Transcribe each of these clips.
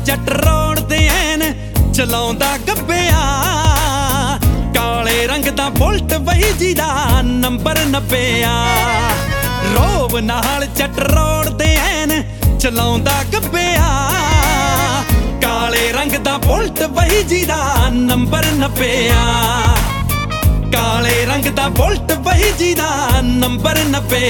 जट रोड़दे ऐन चलाउंदा गब्बिया काले रंग दा बुलट बई जीदा नंबर 90 रोब नाल जट रोड़दे ऐन चलाउंदा गब्बिया काले रंग दा बुलट बई जीदा नंबर 90 काले रंग दा बुलट बई जीदा नंबर 90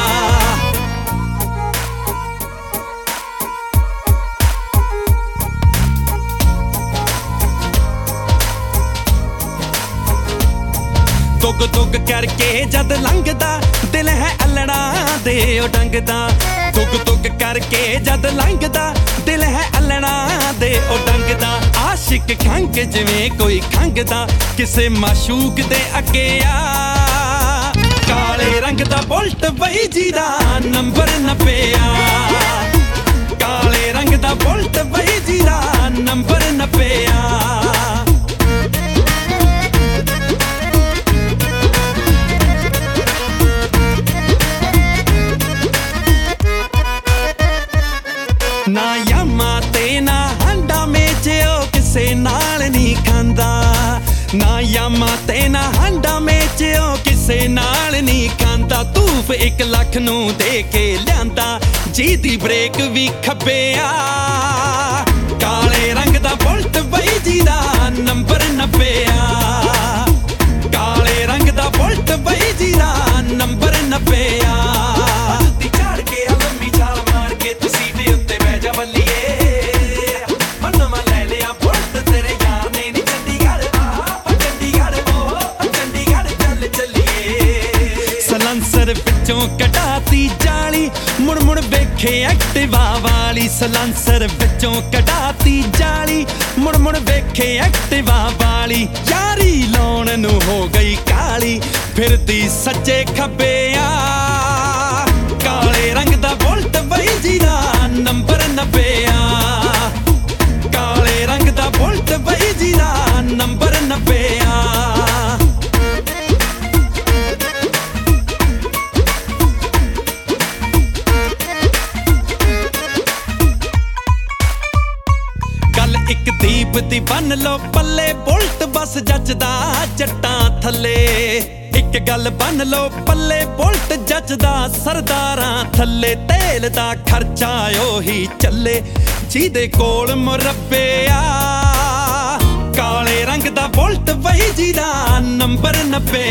दुग दुग करके जद लंघदा दिल है अलड़ा दे ओ डंगदा दुग दुग करके जद लंघदा दिल है अलड़ा दे ओ डंगदा आशिक खंग जिवें कोई खंगदा किसे माशूक दे अगे आ काले रंग दा बुलट बई जीदा नंबर 90 काले रंग दा बुलट बई जीदा नंबर 90 ना यामा ते ना हांडा मेचो किसे नाल नहीं खांदा ना यामा ते ना हांडा मेचो किसे नाल नहीं खांदा तूफ 1 लाख नू दे के लियांदा जी दी ब्रेक भी खब्बे आ काले रंग दा बुलट बई जीदा नंबर 90 काले रंग दा बुलट बई जीदा नंबर 90 विचों कटाती जाली मुड़ मुड़ वेखे एक्टिवा वाली सलांसर विचों कटाती जाली मुड़ मुड़ वेखे एक्टिवा वाली यारी लाउण नू हो गई काली फिरदी सज्जे खब्बे आ काले रंग दा बुलट बई जीदा नंबर 90 काले रंग दा बुलट बई जीदा नंबर 90 एक दीप दी बन लो पल्ले बुलट बस जचदा जट्टां थल्ले एक गल बन लो पल्ले बुलट जचदा सरदारां थल्ले तेल दा खर्चा ओही चले जीदे कोल मुरब्बे आ काले रंग दा बुलट बई जीदा नंबर 90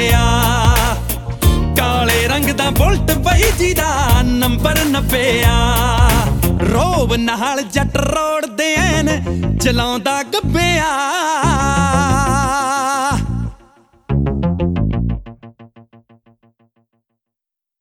काले रंग दा बुलट बई जीदा नंबर 90 रोब नाल जट रोड़दे ऐन चलाउंदा गब्बिया।